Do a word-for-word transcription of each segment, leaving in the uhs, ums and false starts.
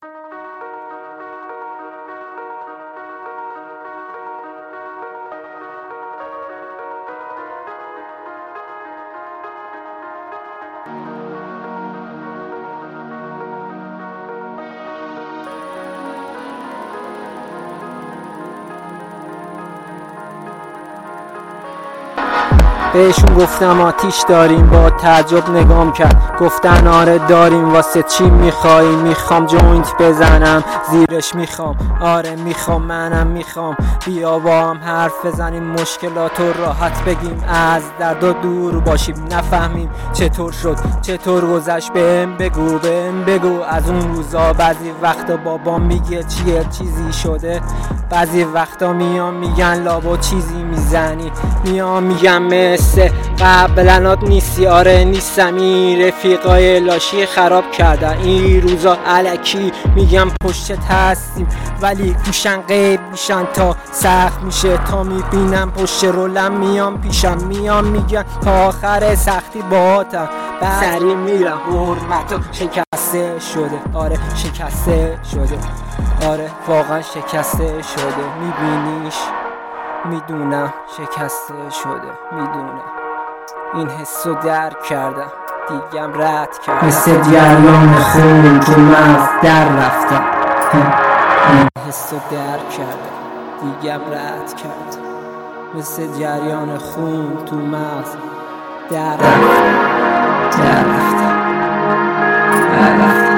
بهشون گفتم آتیش داریم، با تعجب نگام کرد، گفتن آره داریم. واسه چی میخوایی؟ میخوام جوینت بزنم زیرش، میخوام آره میخوام منم میخوام بیا با هم حرف بزنیم، مشکلات رو راحت بگیم، از درد و دور باشیم، نفهمیم چطور شد چطور گذشت. بهم بگو بهم بگو از اون روزا. بعضی وقتا بابا میگه چیه چیزی شده، بعضی وقتا میان میگن لابا چیزی میزنی، میان میگن مثل قبلنات نیستی. آره نیستم، این رفیقای لاشی خراب کردن این روزا. الکی میگم پشت هستیم ولی گوشن غیب میشن تا سخت میشه، تا میبینم پشت رولم میام پیشم، میام میگن تا آخر سختی باهاتم، سری میرم حرمتو شکسته شده. آره شکسته شده، آره واقعا شکسته شده. میبینیش میدونم شکسته شده، میدونم این حسو درک کردم، دیگم رد کردم، مثل جریان خون تو مغز در رفتم. این حسو درک کردم، دیگم رد کردم، مثل جریان خون تو مغز در رفتم در رفتم در رفتم.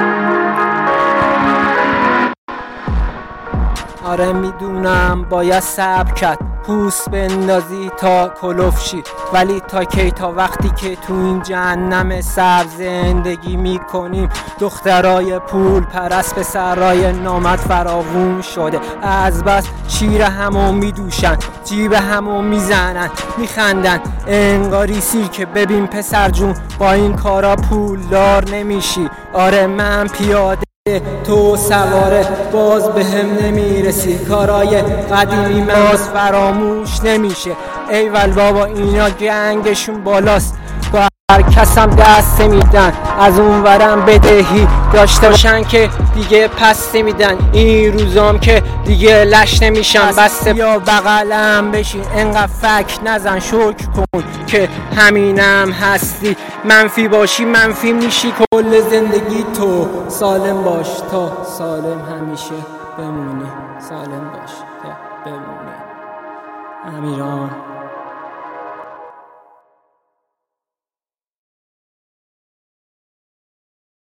آره میدونم باید صبر کرد، پوست بندازی تا کلوف شی، ولی تا کی؟ تا وقتی که تو این جهنم سبز زندگی میکنیم. دخترای پول پرست پسرای نامرد فراوون شده، از بس شیر همو میدوشن، جیب همو میزنن، میخندن انگاری سیر که ببین پسر جون با این کارا پولدار نمیشی. آره من پیاده تو سواره باز به هم نمیرسی، کارای قدیمی باز فراموش نمیشه. ایول بابا اینا گنگشون بالاست، با هر کسم دست میدن، از اون ورم بدهی داشته باشن که دیگه پس نمیدن. این روزام که دیگه لش نمیشن، بسته یا بغلم بشین، انقدر فک نزن، شکر کن که همینم هستی. منفی باشی منفی میشی کل زندگی تو، سالم باش تا سالم همیشه بمونی، سالم باش تا بمونی. امیران.